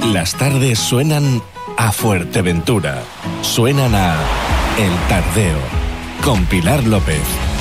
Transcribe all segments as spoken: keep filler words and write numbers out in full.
Las tardes suenan a Fuerteventura. Suenan a El Tardeo, con Pilar López.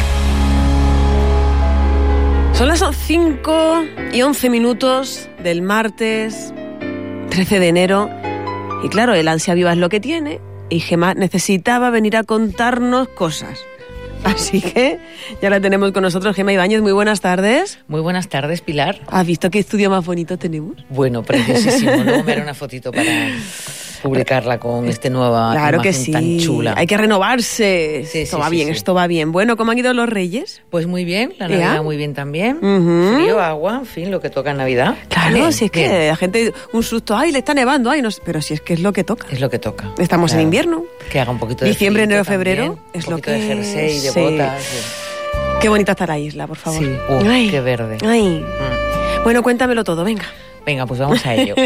Son las cinco y once minutos del martes trece de enero. Y claro, el ansia viva es lo que tiene. Y Gemma necesitaba venir a contarnos cosas. Así que ya la tenemos con nosotros, Gemma Ibáñez. Muy buenas tardes. Muy buenas tardes, Pilar. ¿Has visto qué estudio más bonito tenemos? Bueno, preciosísimo. Luego me haré una fotito para publicarla con este nueva claro imagen que sí. tan chula. Hay que renovarse. Sí, esto sí, va sí, bien, sí. esto va bien. Bueno, ¿cómo han ido los Reyes? Pues muy bien, la Navidad ¿Ya? muy bien también. Uh-huh. Frío, agua, en fin, lo que toca en Navidad. Claro, Bien, si es que bien. la gente, un susto, ay, le está nevando, ay, no sé, pero si es que es lo que toca. Es lo que toca. Estamos Claro. en invierno. Que haga un poquito de Diciembre, frito enero, también, febrero, es un lo poquito que... de jersey, de sí. botas. Sí. Qué bonita está la isla, por favor. Sí, uh, ay, qué verde. Ay. Mm. Bueno, cuéntamelo todo, venga. Venga, pues vamos a ello.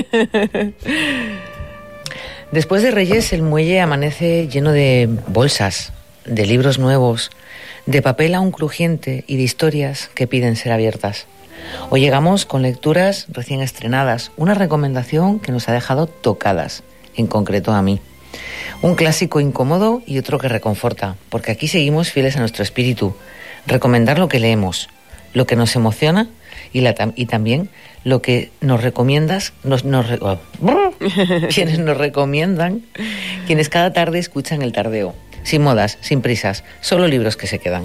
Después de Reyes, el muelle amanece lleno de bolsas, de libros nuevos, de papel aún crujiente y de historias que piden ser abiertas. Hoy llegamos con lecturas recién estrenadas, una recomendación que nos ha dejado tocadas, en concreto a mí. Un clásico incómodo y otro que reconforta, porque aquí seguimos fieles a nuestro espíritu. Recomendar lo que leemos, lo que nos emociona y, la, y también lo que nos recomiendas, nos, nos, oh, quienes nos recomiendan, quienes cada tarde escuchan El Tardeo. Sin modas, sin prisas, solo libros que se quedan.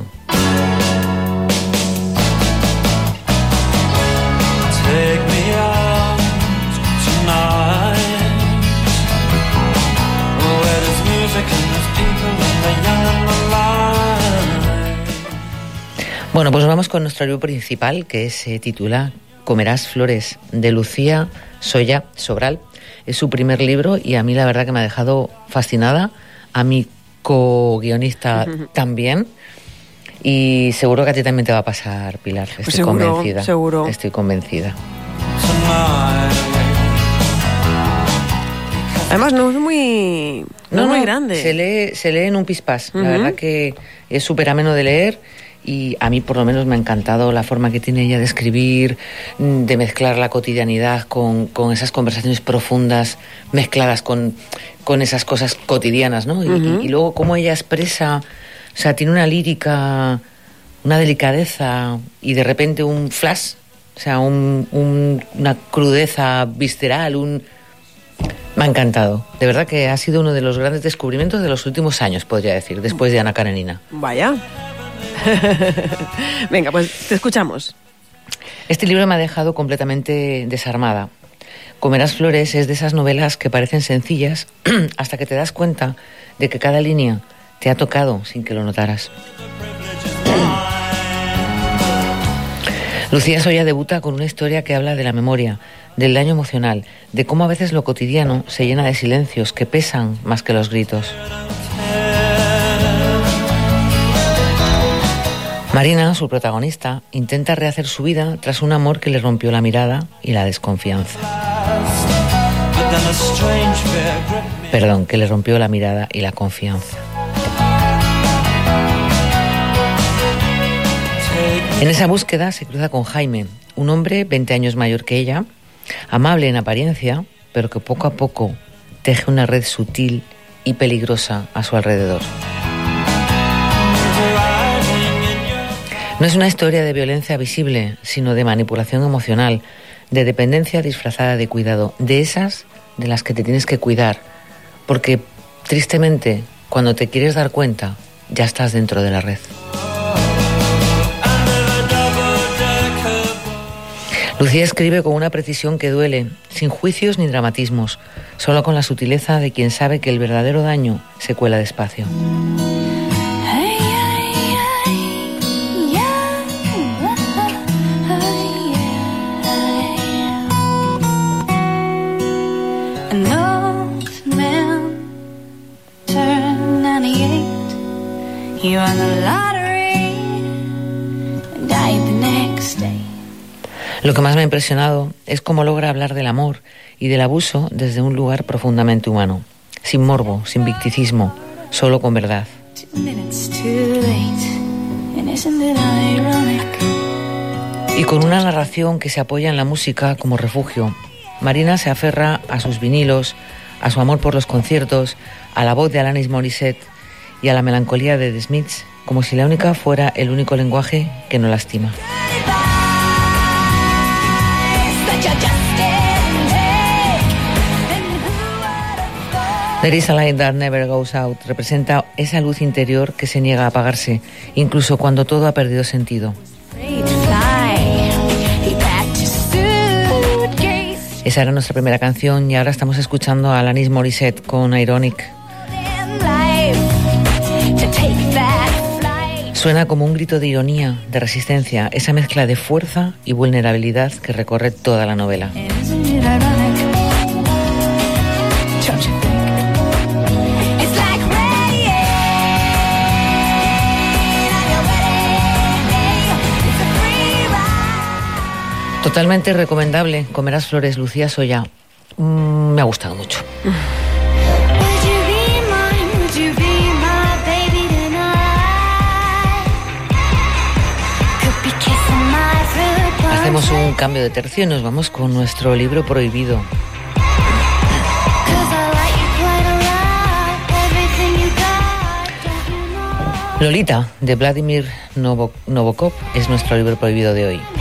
Bueno, pues vamos con nuestro libro principal, que se titula Comerás flores, de Lucía Soya Sobral. Es su primer libro y a mí la verdad que me ha dejado fascinada, a mi co-guionista uh-huh. también, y seguro que a ti también te va a pasar, Pilar. Estoy pues seguro, convencida. Seguro. Estoy convencida. Además no es muy, no, no es muy no, grande. Se lee, se lee en un pispás. Uh-huh. La verdad que es súper ameno de leer. Y a mí por lo menos me ha encantado la forma que tiene ella de escribir, de mezclar la cotidianidad con, con esas conversaciones profundas, mezcladas con, con esas cosas cotidianas, ¿no? Uh-huh. Y, y luego cómo ella expresa, o sea, tiene una lírica, una delicadeza y de repente un flash, o sea, un, un, una crudeza visceral, un... Me ha encantado. De verdad que ha sido uno de los grandes descubrimientos de los últimos años, podría decir, después de Ana Karenina. Vaya... Venga, pues te escuchamos. Este libro me ha dejado completamente desarmada. Comerás flores es de esas novelas que parecen sencillas hasta que te das cuenta de que cada línea te ha tocado sin que lo notaras. Lucía Soya debuta con una historia que habla de la memoria, del daño emocional, de cómo a veces lo cotidiano se llena de silencios que pesan más que los gritos. Marina, su protagonista, intenta rehacer su vida tras un amor que le rompió la mirada y la desconfianza. Perdón, que le rompió la mirada y la confianza. En esa búsqueda se cruza con Jaime, un hombre veinte años mayor que ella, amable en apariencia, pero que poco a poco teje una red sutil y peligrosa a su alrededor. No es una historia de violencia visible, sino de manipulación emocional, de dependencia disfrazada de cuidado, de esas de las que te tienes que cuidar, porque tristemente, cuando te quieres dar cuenta, ya estás dentro de la red. Lucía escribe con una precisión que duele, sin juicios ni dramatismos, solo con la sutileza de quien sabe que el verdadero daño se cuela despacio. Lo que más me ha impresionado es cómo logra hablar del amor y del abuso desde un lugar profundamente humano, sin morbo, sin victicismo, solo con verdad. Y con una narración que se apoya en la música como refugio, Marina se aferra a sus vinilos, a su amor por los conciertos, a la voz de Alanis Morissette y a la melancolía de The Smiths, como si la única fuera el único lenguaje que no lastima. There is a light that never goes out representa esa luz interior que se niega a apagarse, incluso cuando todo ha perdido sentido. Esa era nuestra primera canción y ahora estamos escuchando a Alanis Morissette con Ironic. Suena como un grito de ironía, de resistencia, esa mezcla de fuerza y vulnerabilidad que recorre toda la novela. Totalmente recomendable. Comerás flores, Lucía Soya. Mm, me ha gustado mucho. Hacemos un cambio de tercio y nos vamos con nuestro libro prohibido. Lolita, de Vladimir Nabokov, es nuestro libro prohibido de hoy.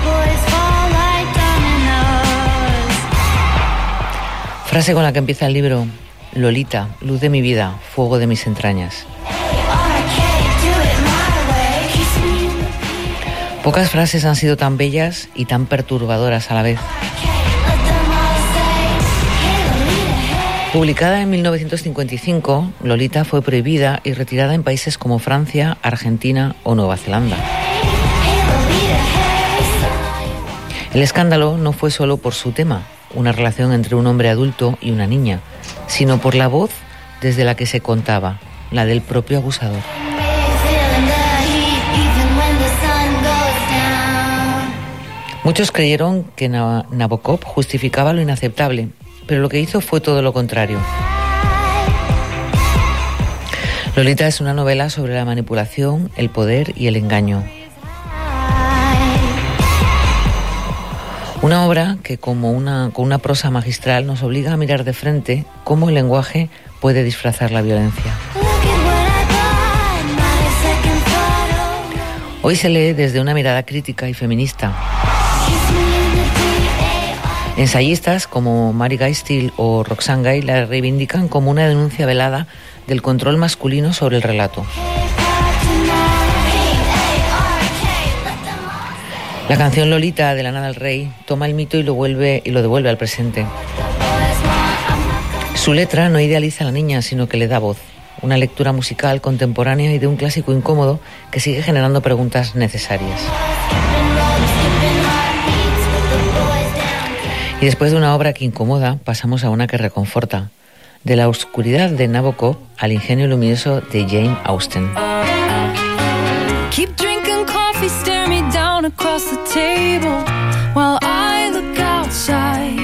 Frase con la que empieza el libro: Lolita, luz de mi vida, fuego de mis entrañas. Pocas frases han sido tan bellas y tan perturbadoras a la vez. Publicada en mil novecientos cincuenta y cinco, Lolita fue prohibida y retirada en países como Francia, Argentina o Nueva Zelanda. El escándalo no fue solo por su tema, una relación entre un hombre adulto y una niña, sino por la voz desde la que se contaba, la del propio abusador. Muchos creyeron que Nabokov justificaba lo inaceptable, pero lo que hizo fue todo lo contrario. Lolita es una novela sobre la manipulación, el poder y el engaño. Una obra que, como una, con una prosa magistral, nos obliga a mirar de frente cómo el lenguaje puede disfrazar la violencia. Hoy se lee desde una mirada crítica y feminista. Ensayistas como Mary Guy Steele o Roxane Gay la reivindican como una denuncia velada del control masculino sobre el relato. La canción Lolita de Lana del Rey toma el mito y lo vuelve y lo devuelve al presente. Su letra no idealiza a la niña, sino que le da voz. Una lectura musical contemporánea y de un clásico incómodo que sigue generando preguntas necesarias. Y después de una obra que incomoda, pasamos a una que reconforta. De la oscuridad de Nabokov al ingenio luminoso de Jane Austen. Keep drinking coffee, stare me down across the table while I look outside.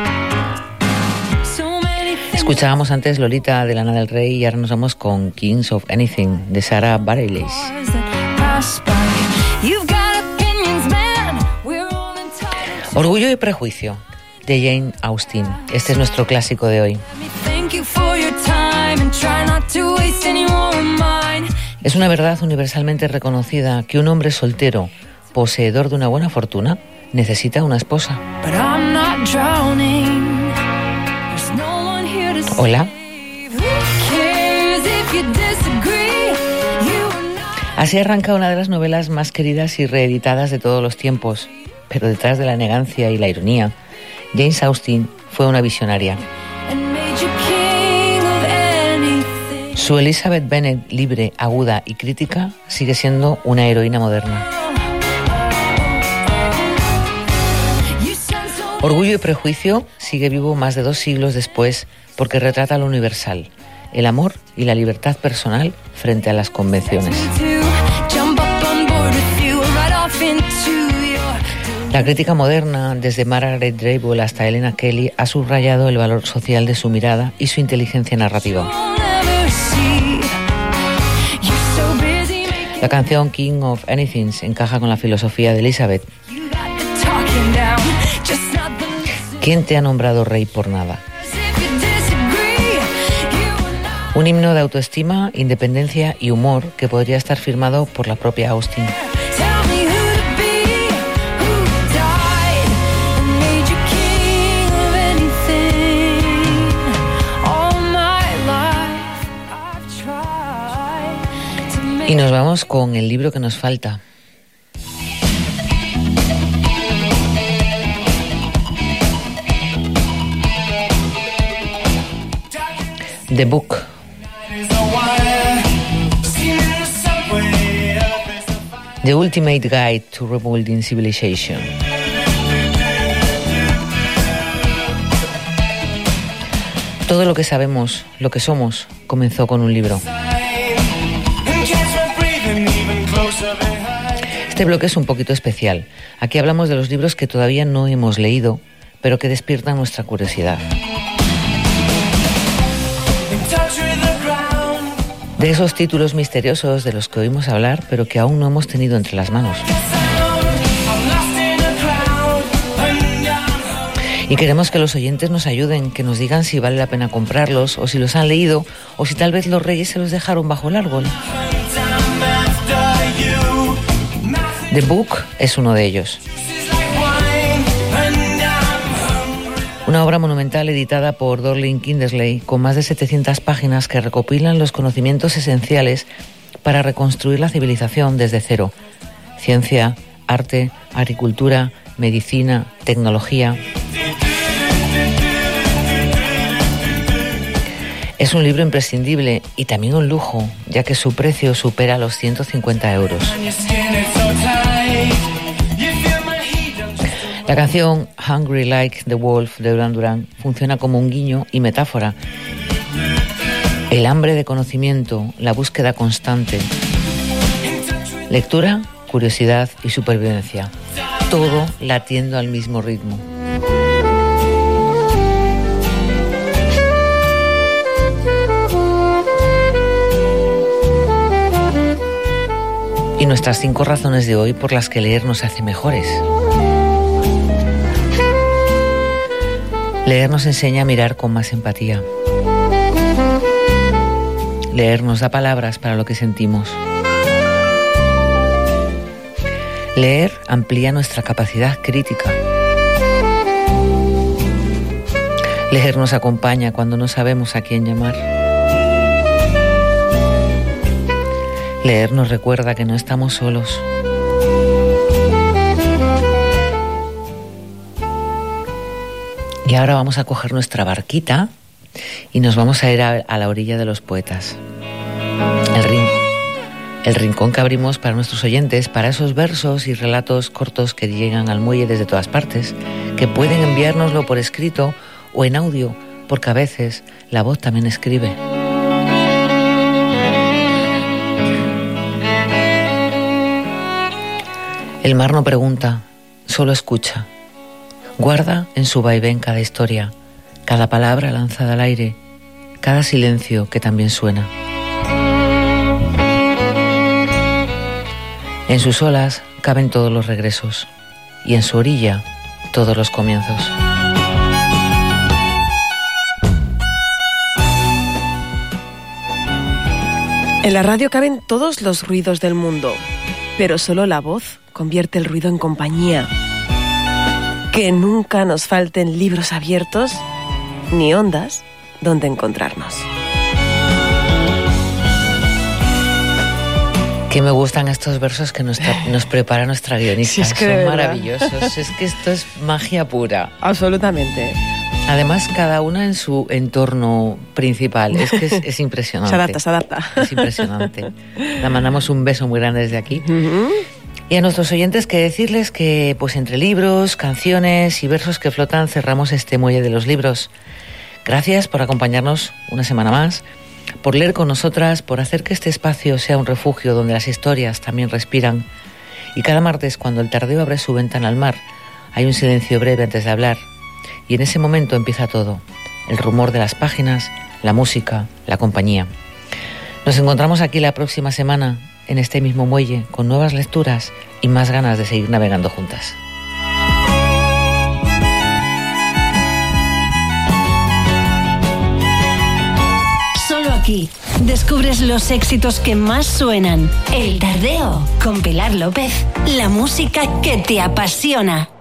So many things. Escuchábamos antes Lolita de Lana del Rey y ahora nos vamos con Kings of Anything de Sarah Bareilles. Orgullo y prejuicio de Jane Austen. Este es nuestro clásico de hoy. Es una verdad universalmente reconocida que un hombre soltero, poseedor de una buena fortuna, necesita una esposa. Hola. Así arranca una de las novelas más queridas y reeditadas de todos los tiempos. Pero detrás de la elegancia y la ironía, Jane Austen fue una visionaria. Su Elizabeth Bennet, libre, aguda y crítica, sigue siendo una heroína moderna. Orgullo y prejuicio sigue vivo más de dos siglos después porque retrata lo universal, el amor y la libertad personal frente a las convenciones. La crítica moderna, desde Margaret Drabble hasta Elena Kelly, ha subrayado el valor social de su mirada y su inteligencia narrativa. La canción King of Anything encaja con la filosofía de Elizabeth. ¿Quién te ha nombrado rey por nada? Un himno de autoestima, independencia y humor que podría estar firmado por la propia Austen. Y nos vamos con el libro que nos falta. The Book. The Ultimate Guide to Rebuilding Civilization. Todo lo que sabemos, lo que somos, comenzó con un libro. Este bloque es un poquito especial. Aquí hablamos de los libros que todavía no hemos leído, pero que despiertan nuestra curiosidad. De esos títulos misteriosos de los que oímos hablar, pero que aún no hemos tenido entre las manos. Y queremos que los oyentes nos ayuden, que nos digan si vale la pena comprarlos, o si los han leído, o si tal vez los reyes se los dejaron bajo el árbol. The Book es uno de ellos. Una obra monumental editada por Dorling Kindersley con más de setecientas páginas que recopilan los conocimientos esenciales para reconstruir la civilización desde cero. Ciencia, arte, agricultura, medicina, tecnología. Es un libro imprescindible y también un lujo, ya que su precio supera los ciento cincuenta euros. La canción Hungry Like the Wolf de Duran Duran funciona como un guiño y metáfora. El hambre de conocimiento, la búsqueda constante. Lectura, curiosidad y supervivencia. Todo latiendo al mismo ritmo. Y nuestras cinco razones de hoy por las que leer nos hace mejores. Leer nos enseña a mirar con más empatía. Leer nos da palabras para lo que sentimos. Leer amplía nuestra capacidad crítica. Leer nos acompaña cuando no sabemos a quién llamar. Leer nos recuerda que no estamos solos. Y ahora vamos a coger nuestra barquita y nos vamos a ir a, a la orilla de los poetas. El, rin, el rincón que abrimos para nuestros oyentes, para esos versos y relatos cortos que llegan al muelle desde todas partes, que pueden enviárnoslo por escrito o en audio, porque a veces la voz también escribe. El mar no pregunta, solo escucha. Guarda en su vaivén cada historia, cada palabra lanzada al aire, cada silencio que también suena. En sus olas caben todos los regresos y en su orilla todos los comienzos. En la radio caben todos los ruidos del mundo, pero solo la voz convierte el ruido en compañía. Que nunca nos falten libros abiertos ni ondas donde encontrarnos. Que me gustan estos versos que nos, nos prepara nuestra guionista. Sí, es que son maravillosos. Es que esto es magia pura. Absolutamente. Además, cada una en su entorno principal. Es que es, es impresionante. Se adapta, se adapta. Es impresionante. Le mandamos un beso muy grande desde aquí. Uh-huh. Y a nuestros oyentes que decirles que pues entre libros, canciones y versos que flotan cerramos este muelle de los libros. Gracias por acompañarnos una semana más, por leer con nosotras, por hacer que este espacio sea un refugio donde las historias también respiran. Y cada martes, cuando el tardeo abre su ventana al mar, hay un silencio breve antes de hablar. Y en ese momento empieza todo, el rumor de las páginas, la música, la compañía. Nos encontramos aquí la próxima semana, en este mismo muelle, con nuevas lecturas y más ganas de seguir navegando juntas. aquí. Descubres los éxitos que más suenan. El Tardeo con Pilar López. La música que te apasiona.